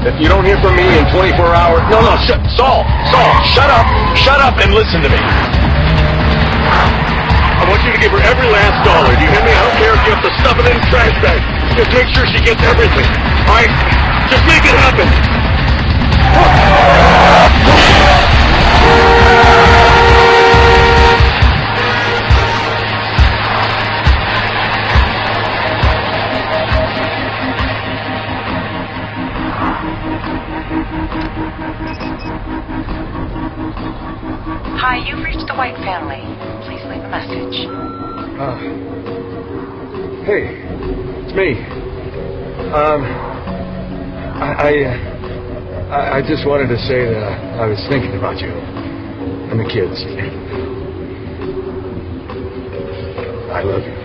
If you don't hear from me in 24 hours... No, Saul, shut up and listen to me. I want you to give her every last dollar. Do you hear me? I don't care if you have to stuff it in a trash bag. Just make sure she gets everything. All right? Just make it happen. Hi, you've reached the White family. Please leave a message. Hey, it's me. I just wanted to say that I was thinking about you and the kids. I love you.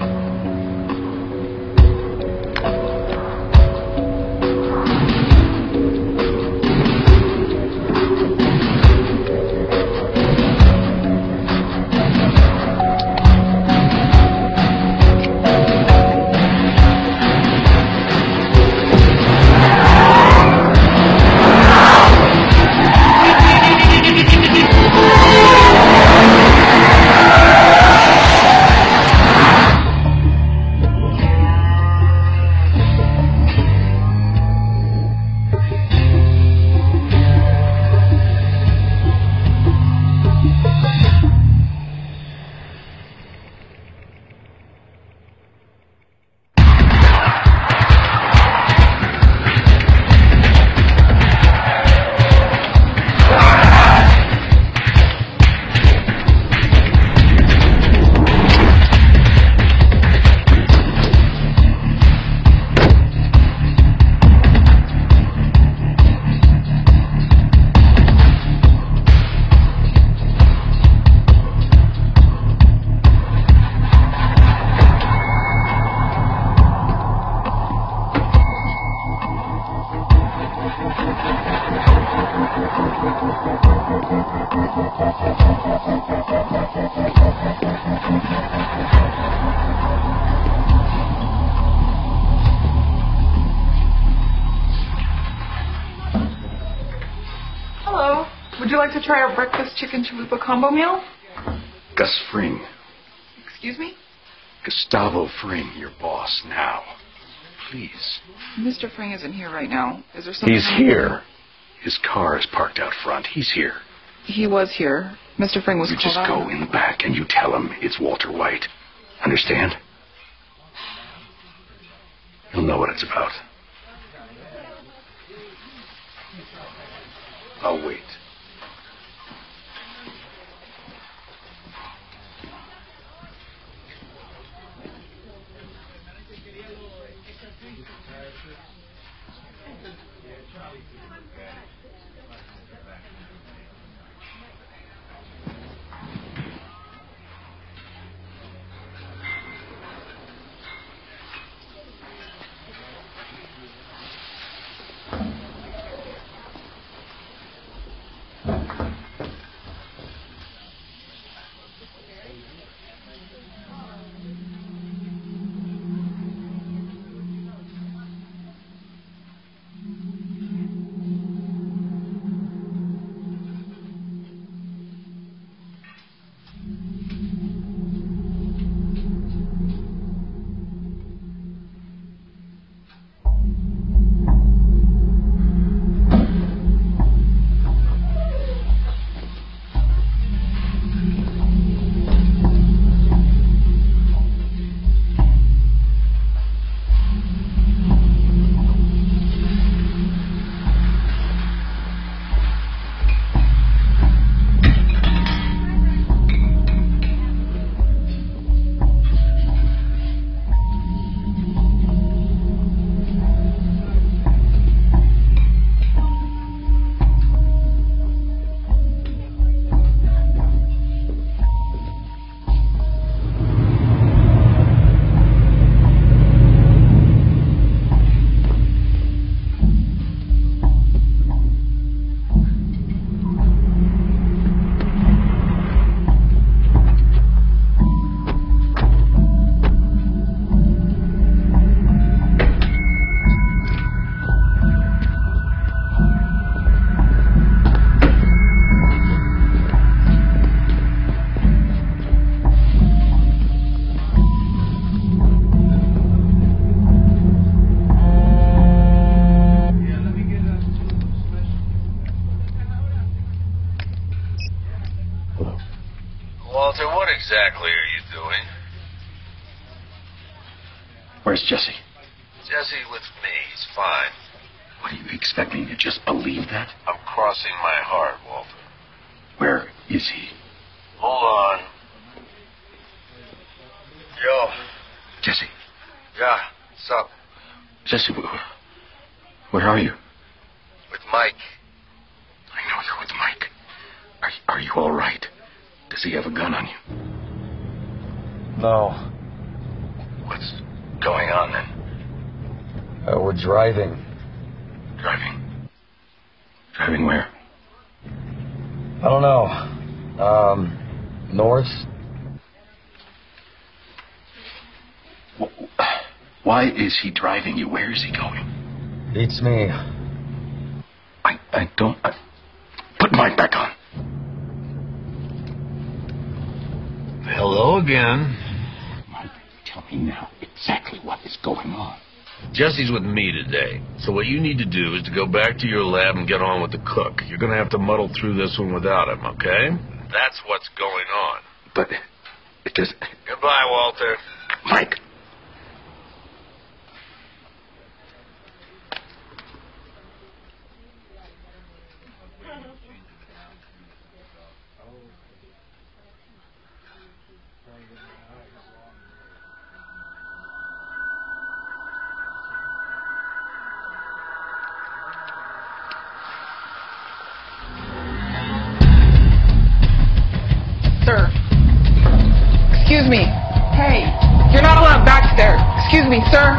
Hello. Would you like to try our breakfast chicken chalupa combo meal? Gus Fring. Excuse me? Gustavo Fring, your boss now. Please. Mr. Fring isn't here right now. Is there something... He's here. His car is parked out front. He's here. He was here. Mr. Fring was You called just out. go in the back and you tell him it's Walter White. Understand? He'll know what it's about. I'll wait. Walter, what exactly are you doing? Where's Jesse? Jesse with me. He's fine. What, do you expect me to just believe that? I'm crossing my heart, Walter. Where is he? Hold on. Yo. Jesse. Yeah, what's up? Jesse, where are you? With Mike. I know you're with Mike. Are you all right? Does he have a gun on you? No. What's going on then? We're driving. Driving? Driving where? I don't know. North? Why is he driving you? Where is he going? Beats me. I don't... Put Mike back on. Hello again. Mike, tell me now exactly what is going on. Jesse's with me today. So what you need to do is to go back to your lab and get on with the cook. You're going to have to muddle through this one without him, okay? That's what's going on. But it does... Goodbye, Walter. Mike! Sir. Excuse me. Hey, you're not allowed back there. Excuse me, sir.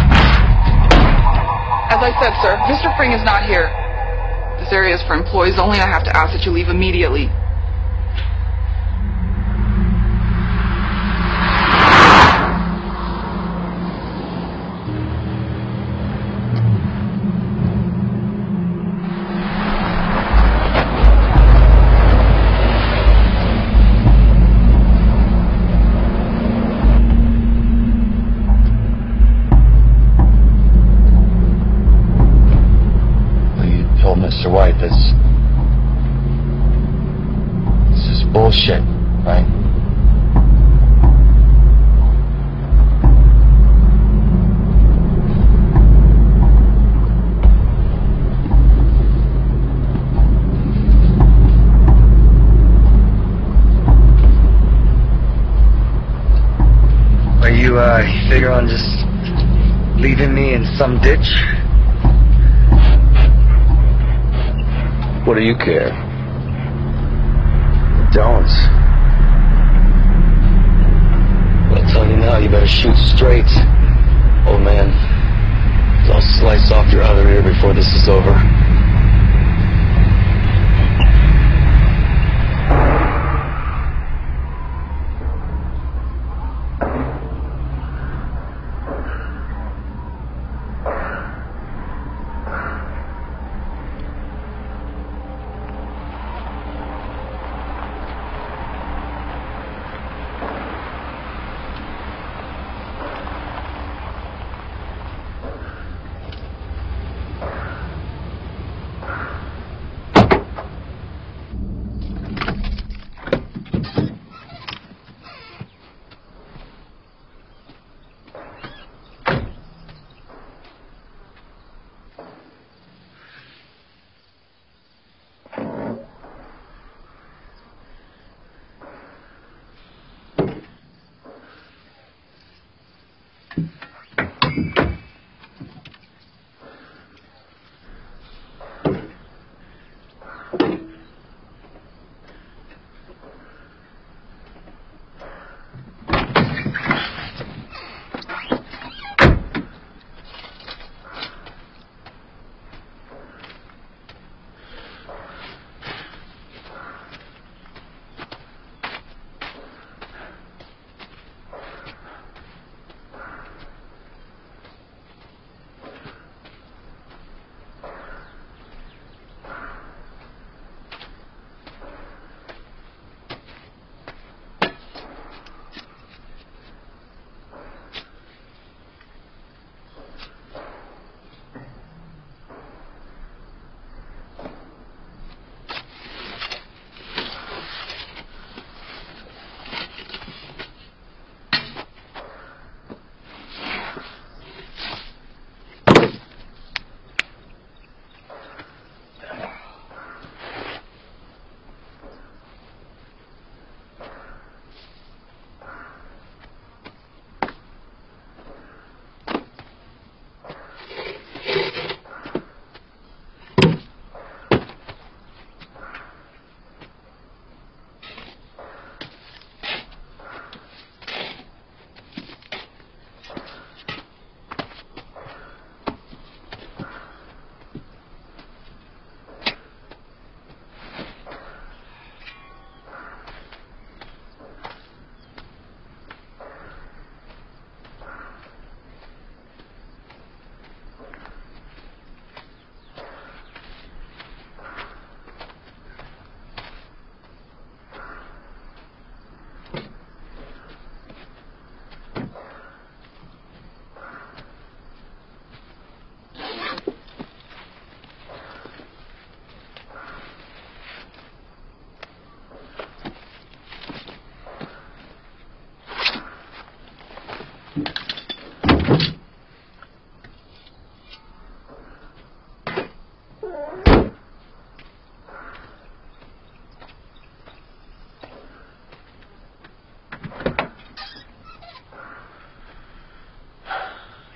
As I said, sir, Mr. Fring is not here. This area is for employees only. I have to ask that you leave immediately. Mr. White, this is bullshit, right? Are you figure on just leaving me in some ditch? What do you care? Don't. Well, I'll tell you now, you better shoot straight, old man. 'Cause I'll slice off your other ear before this is over.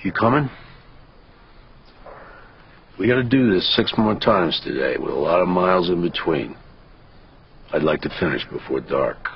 You coming? We gotta do this 6 more times today, with a lot of miles in between. I'd like to finish before dark.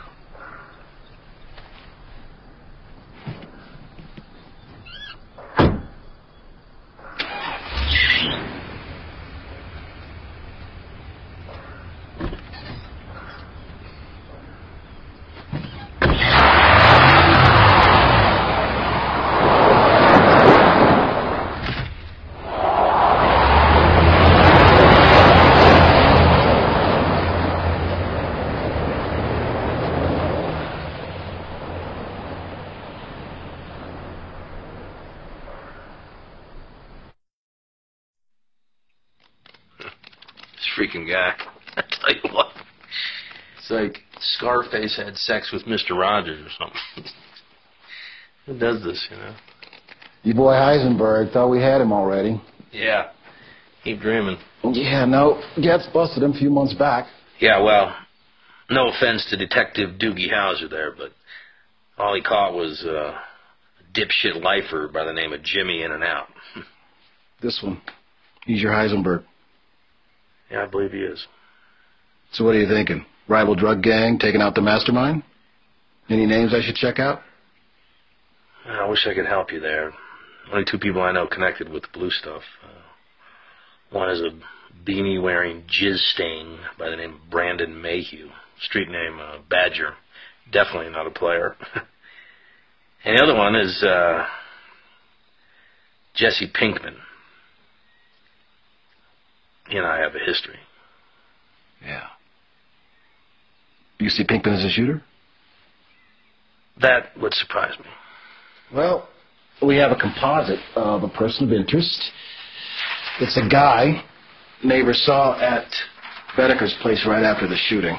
Freaking guy. I tell you what. It's like Scarface had sex with Mr. Rogers or something. Who does this, you know? Your boy Heisenberg thought we had him already. Yeah. Keep dreaming. Yeah, no. Getz busted him a few months back. Yeah, well, no offense to Detective Doogie Howser there, but all he caught was a dipshit lifer by the name of Jimmy In and Out. This one. He's your Heisenberg. Yeah, I believe he is. So what are you thinking? Rival drug gang taking out the mastermind? Any names I should check out? I wish I could help you there. Only 2 people I know connected with the blue stuff. One is a beanie-wearing jizz stain by the name of Brandon Mayhew. Street name, Badger. Definitely not a player. And the other one is Jesse Pinkman. He and I have a history. Yeah. You see Pinkman as a shooter? That would surprise me. Well, we have a composite of a person of interest. It's a guy neighbor saw at Bedeker's place right after the shooting.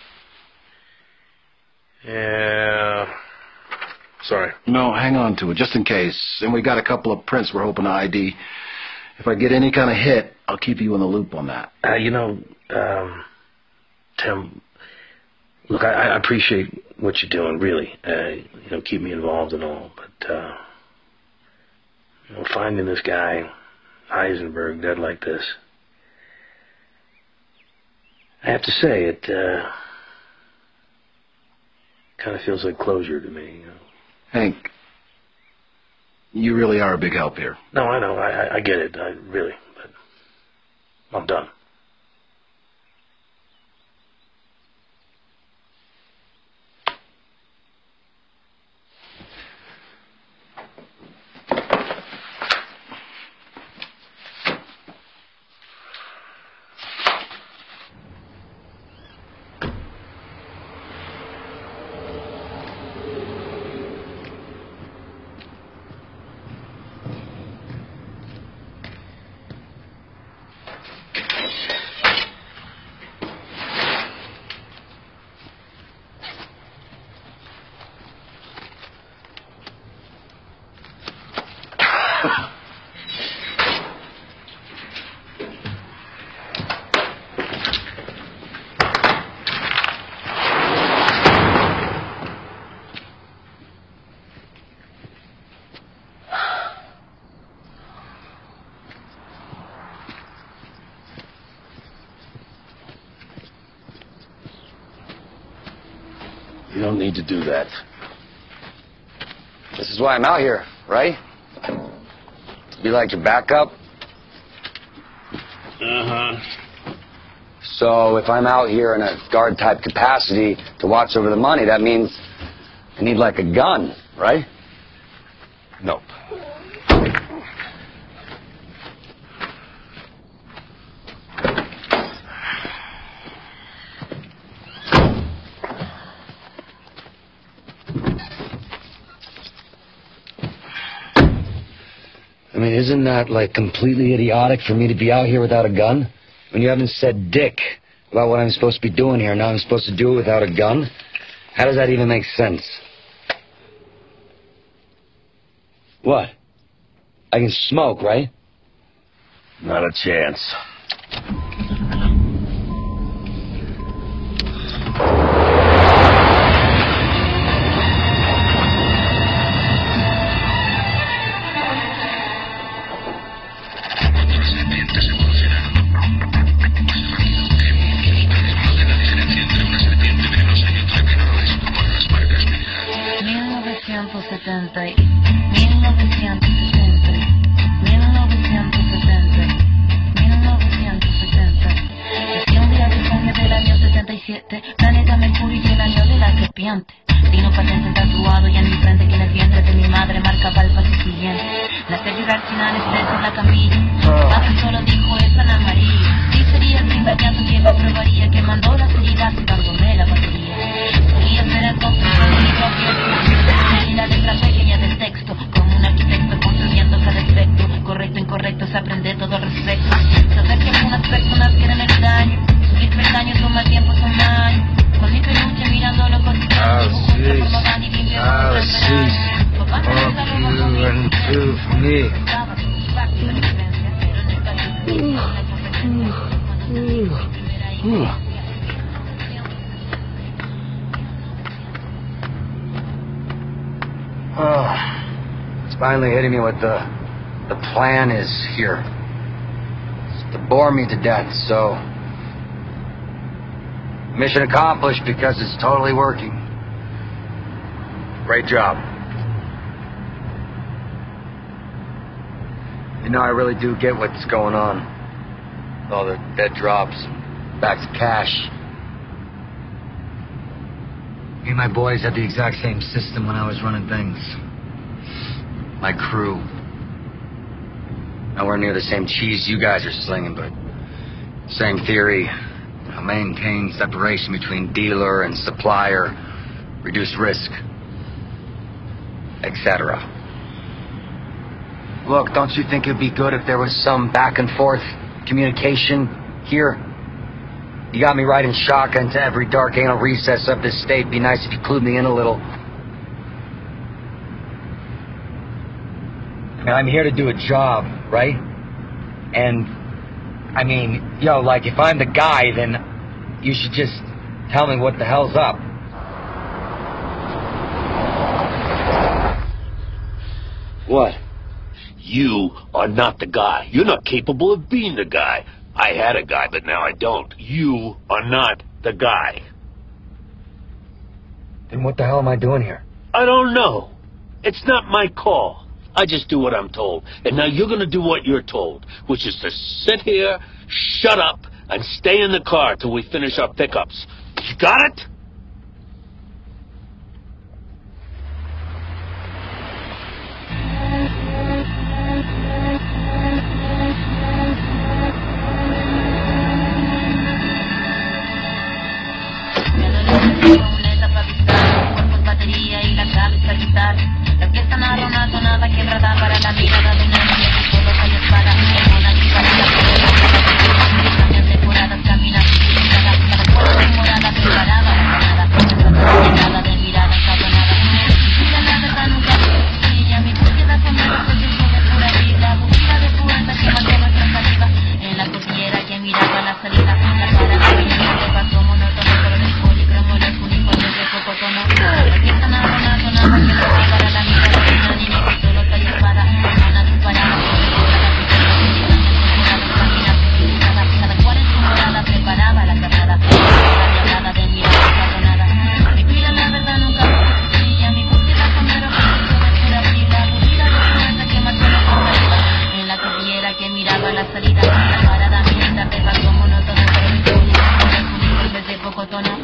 Yeah. Sorry. No, hang on to it, just in case. And we got a couple of prints we're hoping to ID. If I get any kind of hit, I'll keep you in the loop on that. Tim, look, I appreciate what you're doing, really. Keep me involved and all, but, finding this guy, Heisenberg, dead like this, I have to say, it kind of feels like closure to me, Hank, you really are a big help here. No, I know. I get it. Really. But I'm done. You don't need to do that. This is why I'm out here, right? To be like your backup? Uh-huh. So if I'm out here in a guard-type capacity to watch over the money, that means I need like a gun, right? Nope. I mean, isn't that, like, completely idiotic for me to be out here without a gun? When you haven't said dick about what I'm supposed to be doing here, now I'm supposed to do it without a gun? How does that even make sense? What? I can smoke, right? Not a chance. 97, planeta Mercurio y el año de la serpiente. Dino patente tatuado y en mi frente que en el vientre de mi madre marca para el paso siguiente. Nacer llegar sin anestesia en la camilla. Papi solo dijo eso en amarillo. Sí sería el primer llanto que me probaría, que mandó las heridas dándome la batería. Quería ser el constructor de mi propio espíritu. Y la letra pequeña del texto, como un arquitecto construyendo cada efecto. Correcto, incorrecto, se aprende todo al respecto. Saber que algunas personas quieren el daño. Subir peldaños toma tiempo, son años. Con mi peluche mirando lo cotidiano. It's finally hitting me what the plan is here. It's to bore me to death, so mission accomplished because it's totally working. Great job. You know, I really do get what's going on. All the dead drops, bags of cash. Me and my boys had the exact same system when I was running things. My crew. Nowhere near the same cheese you guys are slinging, but same theory. Maintain separation between dealer and supplier, reduce risk, etc. Look, don't you think it'd be good if there was some back and forth communication here? You got me riding shotgun to every dark anal recess of this state. Be nice if you clued me in a little. I mean, I'm here to do a job, right? And, I mean, yo, like, if I'm the guy, then you should just tell me what the hell's up. What? You are not the guy. You're not capable of being the guy. I had a guy, but now I don't. You are not the guy. Then what the hell am I doing here? I don't know. It's not my call. I just do what I'm told. And now you're going to do what you're told, which is to sit here, shut up, and stay in the car till we finish our pickups. You got it? La fiesta nada, nada que trata para la mirada de una niña que solo trae espada. Es una disparada, decoradas, camina, cada cuerpo de morada preparada, nada de mirada encaponada. Mira la verdad nunca brilla, mi búsqueda con el proceso de pura vida, búsqueda de fuerza que mató nuestra saliva. En la cordillera que miraba la salida, la cara de ella de paso monótono, colores policromos, los uniformes de poco tono. La fiesta nada que trata para la mirada de una niña que solo trae espada. Una disparada, cada cual en su morada preparaba la carnada. Nada de mirada encaponada. Mi vida la verdad nunca brilla, mi búsqueda primero proceso de pura vida, búsqueda de fuerza que mató nuestra saliva. En la cordillera que miraba la salida, la parada militar de paso monótono, pero mi uniformes de poco tono.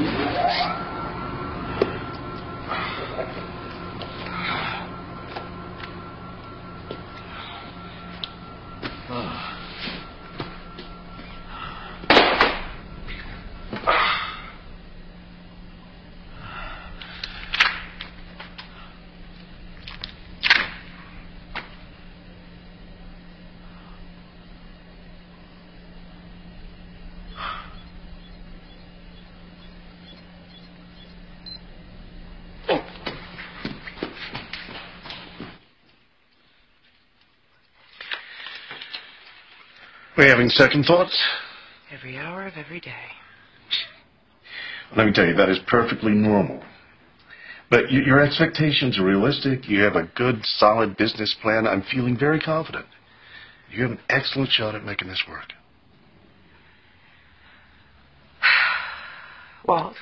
We're having second thoughts? Every hour of every day. Let me tell you, that is perfectly normal. But your expectations are realistic. You have a good, solid business plan. I'm feeling very confident. You have an excellent shot at making this work. Walt.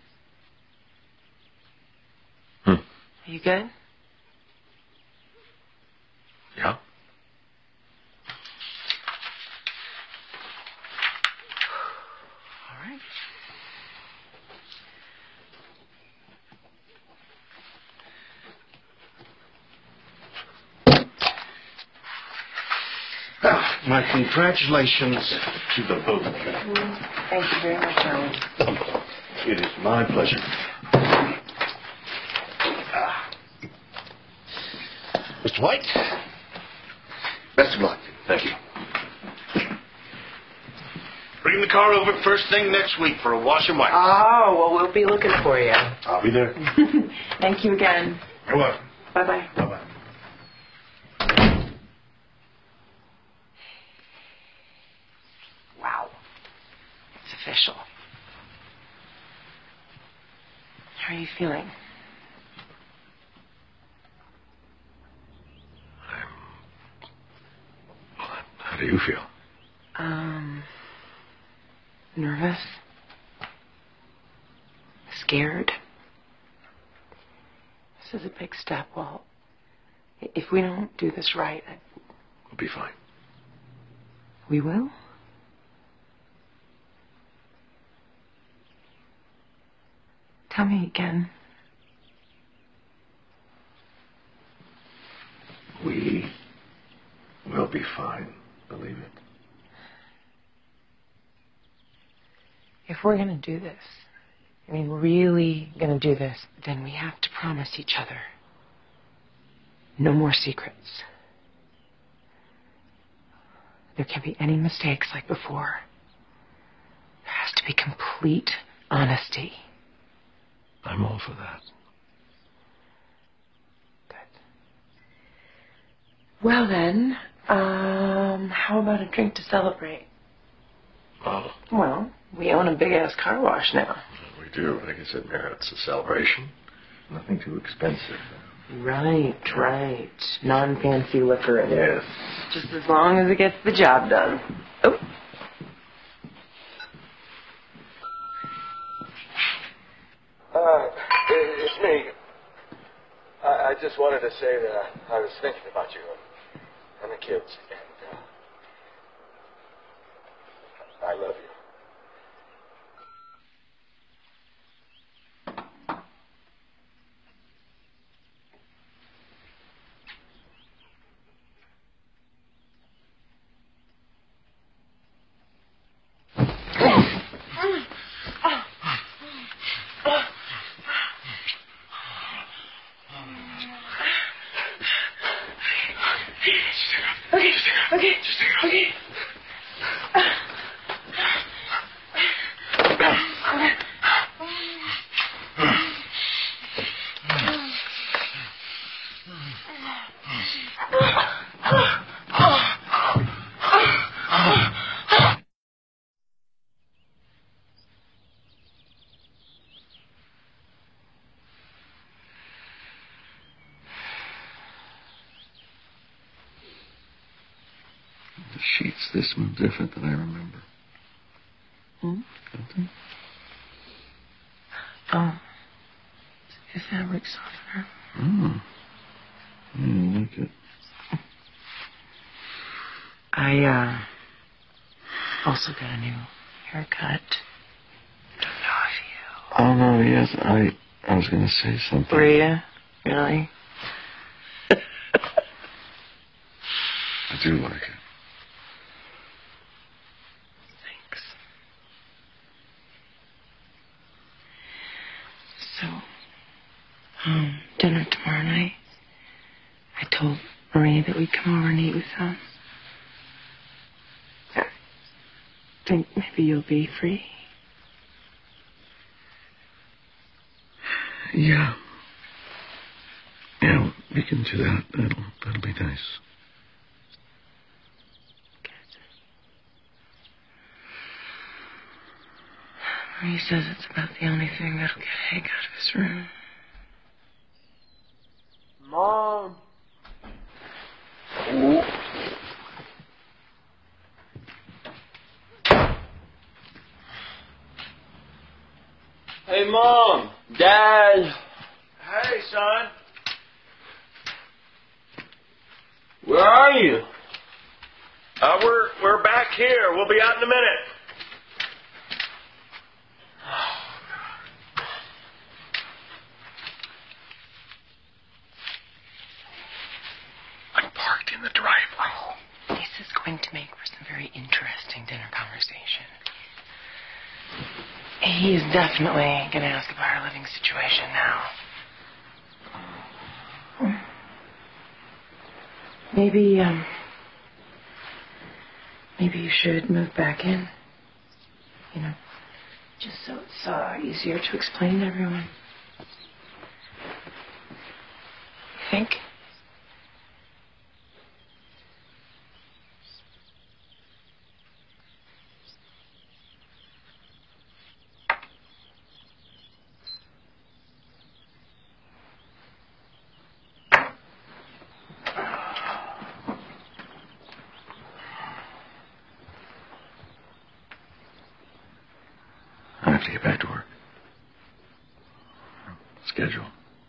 Are you good? Yeah? All right. My congratulations to the both of you. Thank you very much, Howard. It is my pleasure. Mr. White, best of luck. Thank you. Bring the car over first thing next week for a wash and wipe. Oh, well, we'll be looking for you. I'll be there. Thank you again. You're welcome. Bye-bye. Bye-bye. Wow. It's official. How are you feeling? How do you feel? Nervous. Scared. This is a big step, Walt. If we don't do this right, We'll be fine. we will? Tell me again. We will be fine. Believe it. If we're going to do this, I mean, really going to do this, then we have to promise each other no more secrets. There can't be any mistakes like before. There has to be complete honesty. I'm all for that. Good. Well then, how about a drink to celebrate? Oh, Well, we own a big-ass car wash now. we do. I guess it merits a celebration. Nothing too expensive. Right. Non-fancy liquor in it. Yes. Just as long as it gets the job done. Oh. It's me. I just wanted to say that I was thinking about you and the kids, and I love you. Okay. The sheets this one different than I remember. Hmm? Don't they? Oh. It's a fabric softener. Oh. I like it. I, also got a new haircut. Oh, no, yes, I was going to say something. Were you? Really? I do like it. Thanks. So, dinner tomorrow night. I told Marie that we'd come over and eat with them. I think maybe you'll be free. Yeah. Yeah, we can do that. That'll be nice. Marie says it's about the only thing that'll get Hank out of his room. Mom. Hey, Mom. Dad. Hey, son. Where are you? We're back here. We'll be out in a minute. I'm parked in the driveway. This is going to make for He's definitely going to ask about our living situation now. Maybe you should move back in. You know, just so it's easier to explain to everyone. You think? I have to get back to work. Schedule.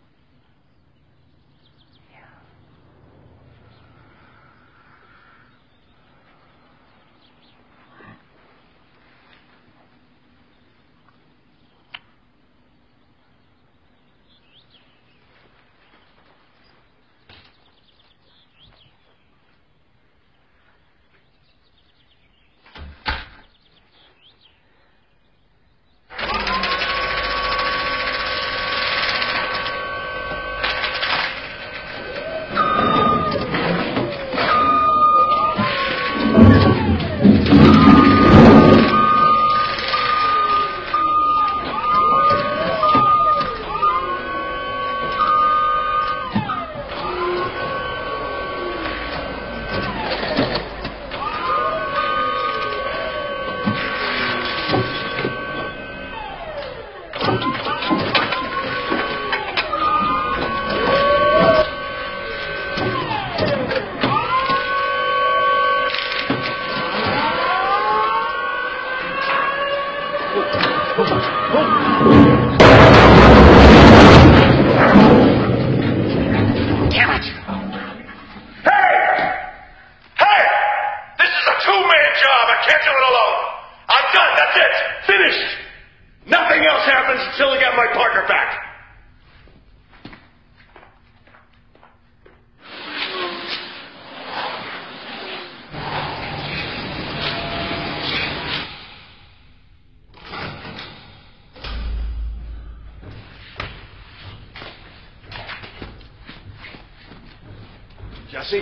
Jesse?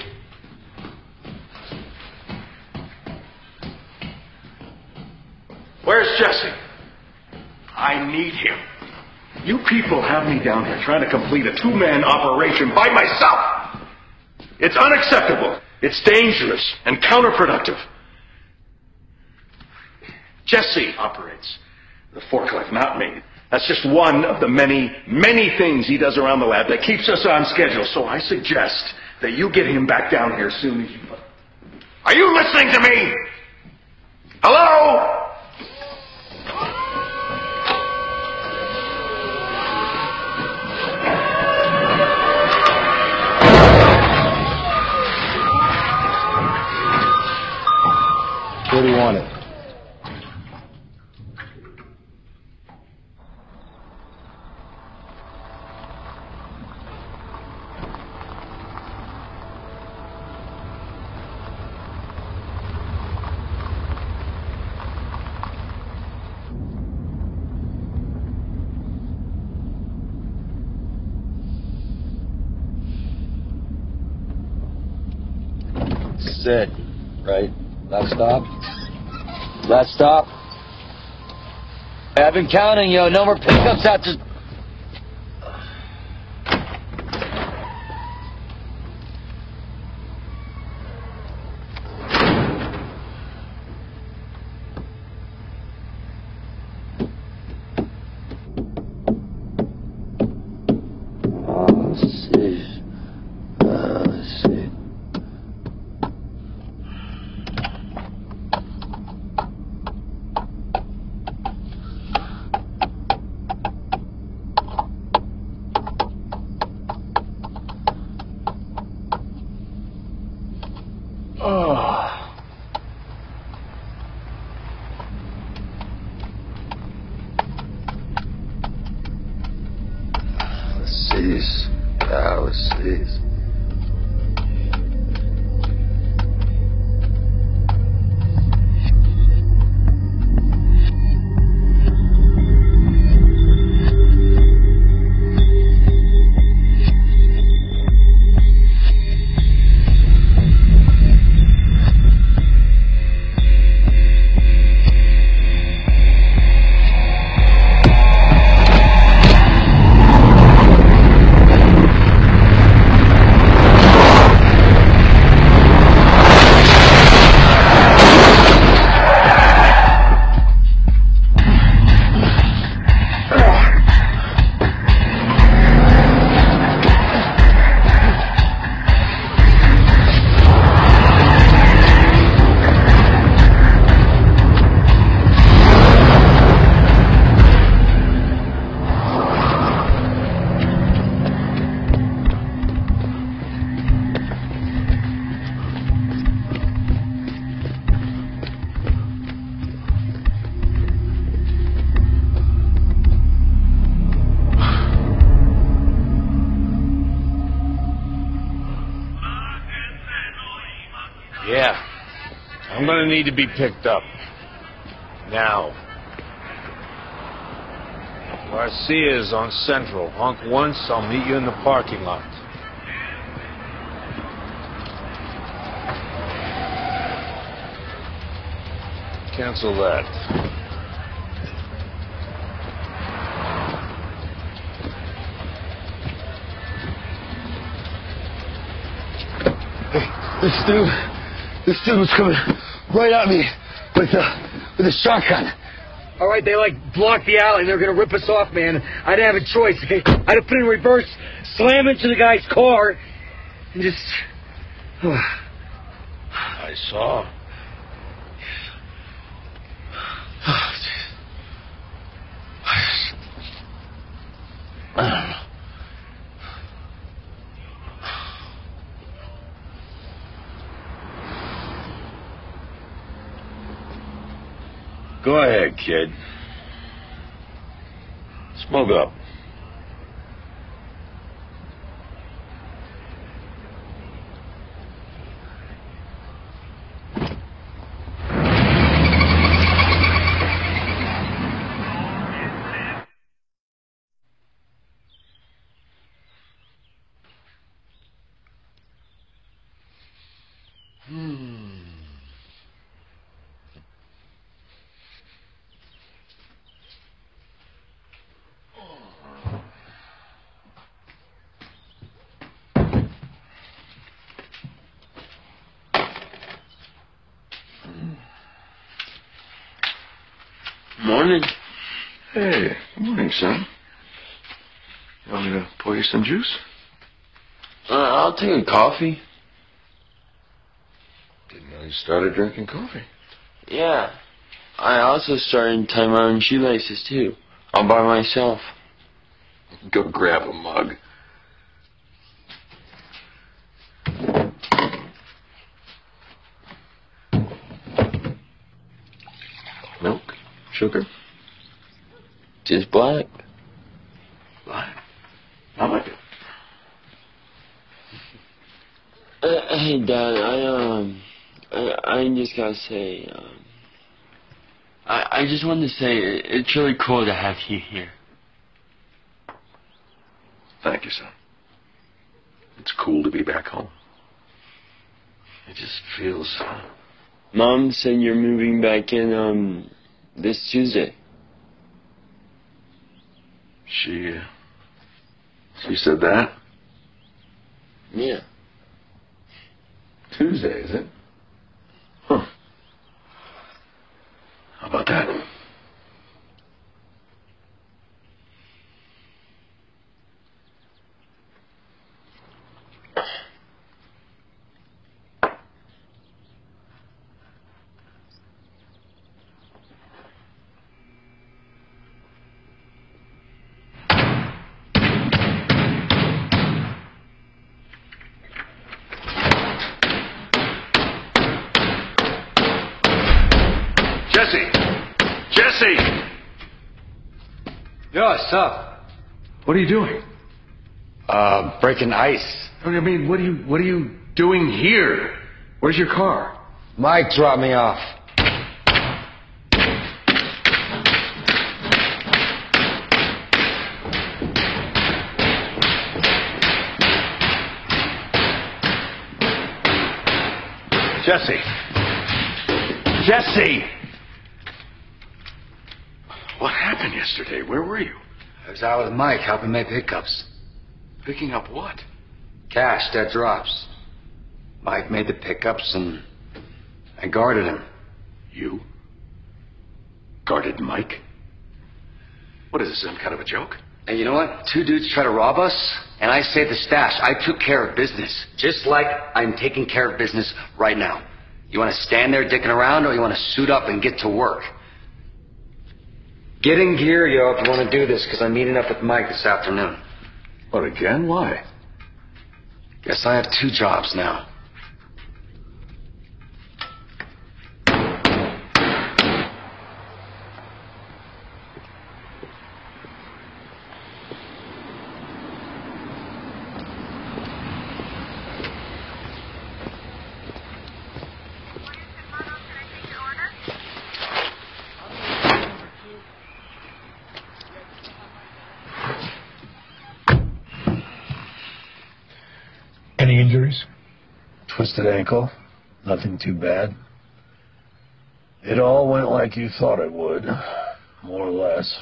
Where's Jesse? I need him. You people have me down here trying to complete a two-man operation by myself. It's unacceptable. It's dangerous and counterproductive. Jesse operates the forklift, not me. That's just one of the many, many things he does around the lab that keeps us on schedule. So I suggest that you get him back down here as soon as you... Are you listening to me? Hello? Where do you want it? That's it, right? Last stop? Last stop? I've been counting, yo. No more pickups after... I'm gonna need to be picked up. Now. Garcia's on Central. Honk once, I'll meet you in the parking lot. Cancel that. This dude was coming right at me with a shotgun. All right, they blocked the alley and they're gonna rip us off, man. I didn't have a choice. Okay, I had to put in reverse, slam into the guy's car, and just. I saw. I don't know. Go ahead, kid. Smoke up. Morning. Hey, good morning, son. You want me to pour you some juice? I'll take a coffee. Didn't know you started drinking coffee. Yeah. I also started tying my own shoelaces, too. All by myself. Go grab a mug. Milk? Sugar? Just black. Black? I like it. Hey, Dad, I just gotta say, I just wanted to say it's really cool to have you here. Thank you, son. It's cool to be back home. It just feels... Mom said you're moving back in, this Tuesday. She said that? Yeah. Tuesday, is it? Huh. How about that? Jesse! Yo, what's up? What are you doing? Breaking ice. I mean, what are you doing here? Where's your car? Mike dropped me off. Jesse! What happened yesterday? Where were you? I was out with Mike helping make pickups. Picking up what? Cash, dead drops. Mike made the pickups and I guarded him. You? Guarded Mike? What is this, some kind of a joke? And you know what? 2 dudes try to rob us, and I saved the stash. I took care of business. Just like I'm taking care of business right now. You want to stand there dicking around, or you want to suit up and get to work? Get in gear, yo, if you want to do this, because I'm meeting up with Mike this afternoon. What, again? Why? Guess I have 2 jobs now. Any injuries? Twisted ankle. Nothing too bad. It all went like you thought it would. More or less.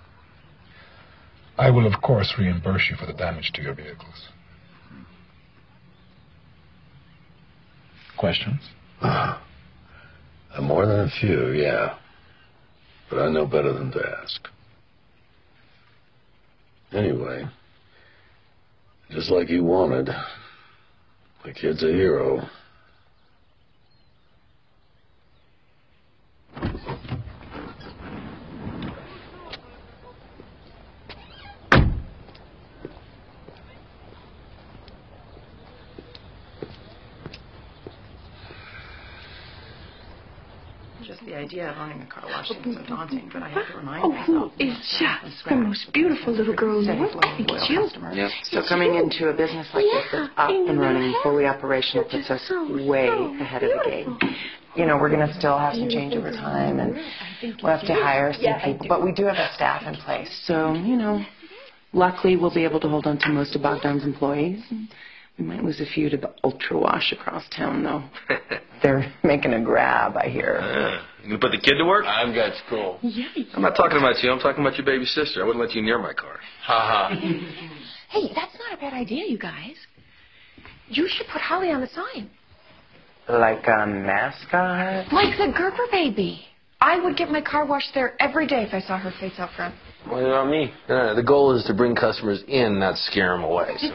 I will, of course, reimburse you for the damage to your vehicles. Questions? More than a few, yeah. But I know better than to ask. Anyway, just like you wanted, the kid's a hero. Just the idea of owning a car wash seems so daunting, but I have to remind myself. It's just the most beautiful little girl in the world. It's you. Yep. So coming into a business like this that's up and running, fully operational, puts us way ahead of the game. You know, we're going to still have some change over time, and we'll have to hire some people, but we do have a staff in place. So, you know, luckily we'll be able to hold on to most of Bogdan's employees. We might lose a few to the Ultra Wash across town, though. They're making a grab, I hear. You gonna put the kid to work? I've got school. I'm not talking about you. I'm talking about your baby sister. I wouldn't let you near my car. Ha ha. Hey, that's not a bad idea, you guys. You should put Holly on the sign. Like a mascot? Like the Gerber baby. I would get my car washed there every day if I saw her face out front. What about me? The goal is to bring customers in, not scare them away. So.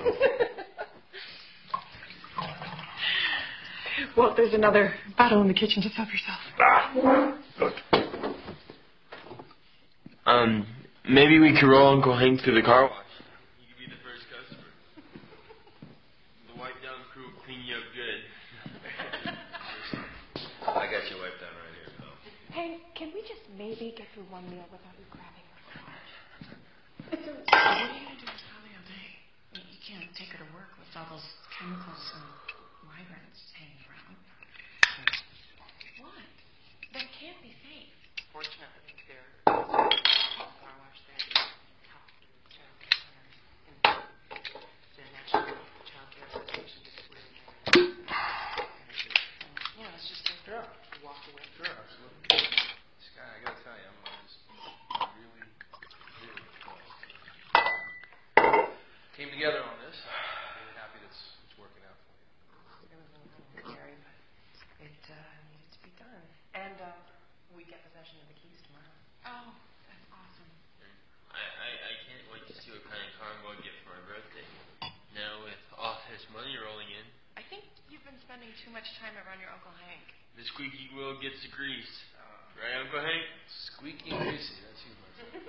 Well, there's another bottle in the kitchen. Just help yourself. Maybe we could roll Uncle Hank through the car wash. You could be the first customer. The wipe down crew will clean you up good. I got your wipe down right here, Phil. Hank, can we just maybe get through one meal without you grabbing her? What are you going to do with Holly all day? You can't take her to work with all those chemicals and migrants hanging around. What? That can't be safe. Fortunately, there is a car wash there to help child care centers. And the National Child Care Association just really yeah, let's just take her up. Walk away. Sure, absolutely. This guy, I gotta tell you, I'm just really close. Came together on this. Really happy that it's working out for you. Gary, but it needed to be done. And we get possession of the keys tomorrow. Oh, that's awesome. I can't wait to see what kind of car I'm going to get for my birthday. Now with all this money rolling in. I think you've been spending too much time around your Uncle Hank. The squeaky wheel gets the grease. Right, Uncle Hank? Squeaky and greasy, that's you,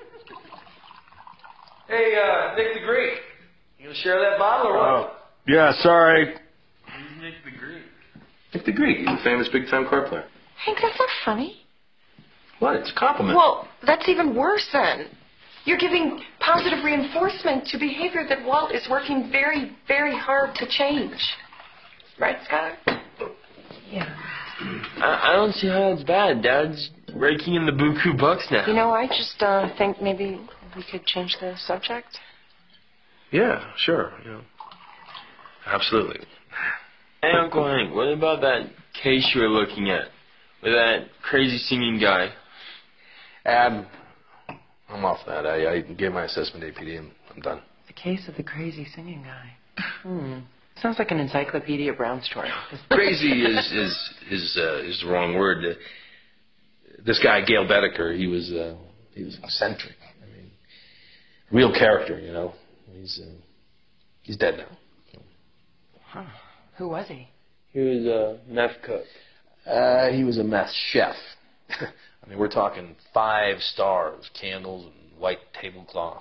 Hey, Nick the Greek. You gonna share that bottle or what? Yeah, sorry. Who's Nick the Greek? Nick the Greek, he's a famous big-time car player. Hank, that's not funny. What? It's a compliment. Well, that's even worse then. You're giving positive reinforcement to behavior that Walt is working very, very hard to change. Right, Scott? Yeah. I don't see how it's bad. Dad's raking in the buku bucks now. You know, I just think maybe we could change the subject. Yeah, sure. You know, absolutely. Hey, Uncle Hank, what about that case you were looking at with that crazy singing guy? I'm off that. I gave my assessment APD and I'm done. The case of the crazy singing guy. Sounds like an Encyclopedia Brown story. Crazy is the wrong word. This guy, Gail Bedecker, he was eccentric. I mean, real character, you know. He's dead now. Huh. Who was he? He was a meth cook. He was a meth chef. I mean, we're talking 5 stars, candles, and white tablecloth.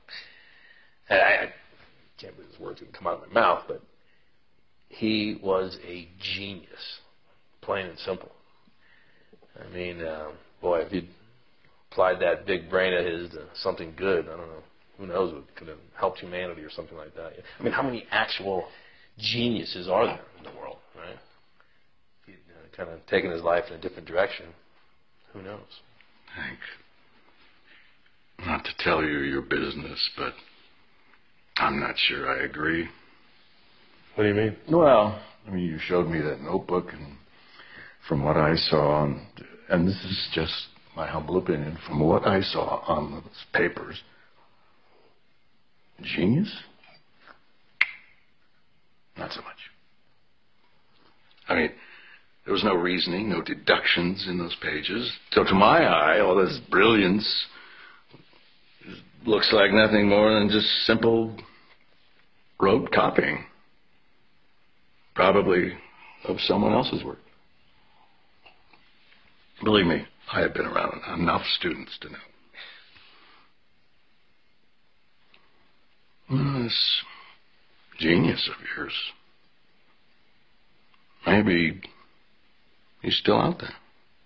I can't believe these words can come out of my mouth, but he was a genius, plain and simple. I mean, boy, if he'd applied that big brain of his to something good, I don't know, who knows, it could have helped humanity or something like that. I mean, how many actual geniuses are there in the world, right? If he'd kind of taken his life in a different direction, who knows? Hank, not to tell you your business, but I'm not sure I agree. What do you mean? Well, I mean, you showed me that notebook, and from what I saw, and this is just my humble opinion, from what I saw on those papers, genius? Not so much. I mean, there was no reasoning, no deductions in those pages. So to my eye, all this brilliance looks like nothing more than just simple rote copying. Probably of someone else's work. Believe me, I have been around enough students to know. This genius of yours, maybe he's still out there.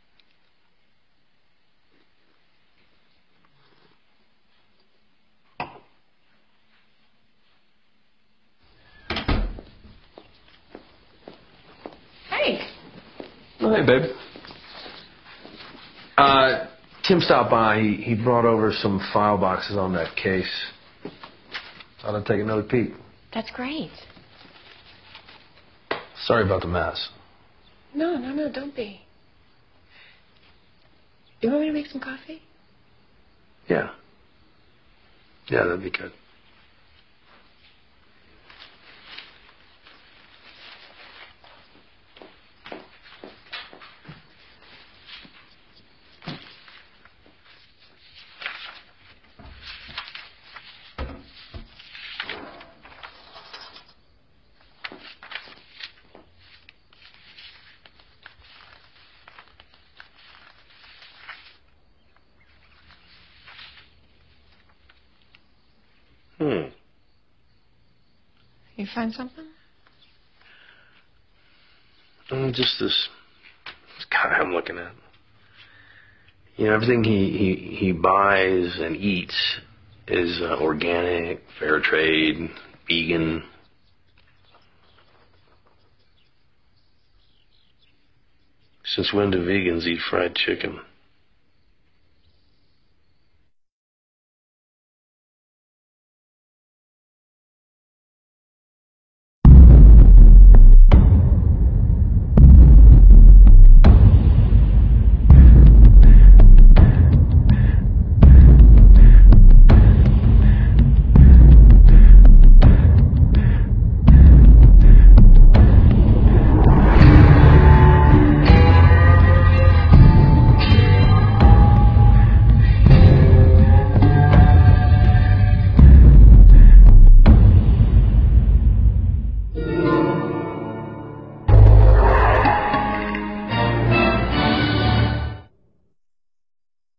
Hey. Oh, hey, babe. Tim stopped by. He brought over some file boxes on that case. Thought I'd take another peek. That's great. Sorry about the mess. No, don't be. You want me to make some coffee? Yeah. Yeah, that'd be good. You find something? Just this guy I'm looking at. You know, everything he buys and eats is organic, fair trade, vegan. Since when do vegans eat fried chicken?